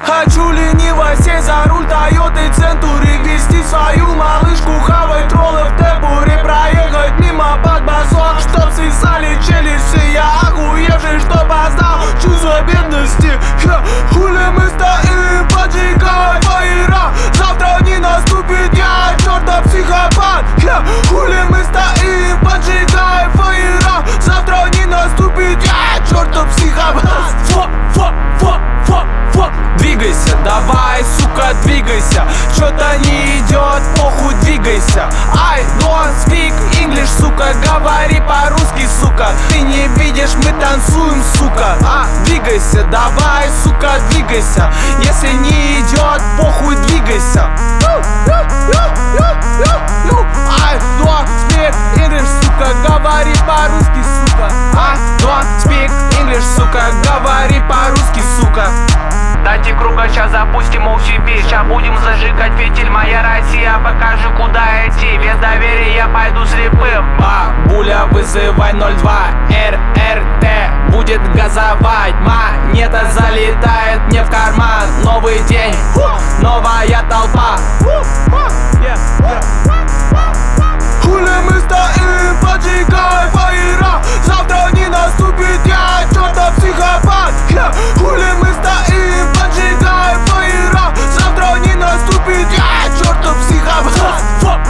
Хочу лениво сесть за руль Тойоты Центури, вести свою малышку, хавать роллы в темпуре, проехать мимо под басок, чтоб свисали челюсти. Я охуевший, что познал чувство бедности. Хули мы стоим, поджигаем фаера, завтра не наступит, я чертов психопат. Хули мы стоим, поджигаем фаера, завтра не наступит, я чертов психопат. Двигайся, давай, сука, двигайся. Чё-то не идет, похуй, двигайся. I don't speak English, сука, говори по-русски, сука. Ты не видишь, мы танцуем, сука. Двигайся, давай, сука, двигайся. Если не идет, похуй, двигайся. I don't speak English, сука, говори по-русски, сука. I don't speak English, сука, говори по-русски, сука. Дайте круга, ща запустим OCP. Ща будем зажигать фитиль, моя Россия. Покажи, куда идти, без доверия я пойду слепым. Бабуля, вызывай 02 РРТ, будет газовать. Монета залетает мне в карман. Новый день, новая толпа. Хули мы стоим, поджигаем фаера, завтра не наступит, я чертов психопат. Хули мы стоим, поджигаем фаера, завтра не наступит, я чертов психопат.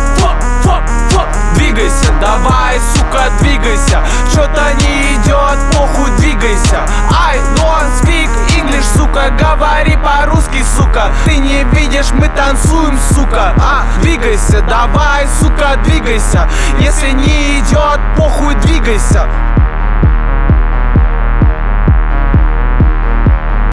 Двигайся, давай, сука, двигайся. Чё-то не идет, похуй, двигайся. I don't speak English, сука, говори по-русски, сука. Ты не видишь, мы танцуем, сука. Двигайся, давай, сука, двигайся. Если не идет, похуй, двигайся.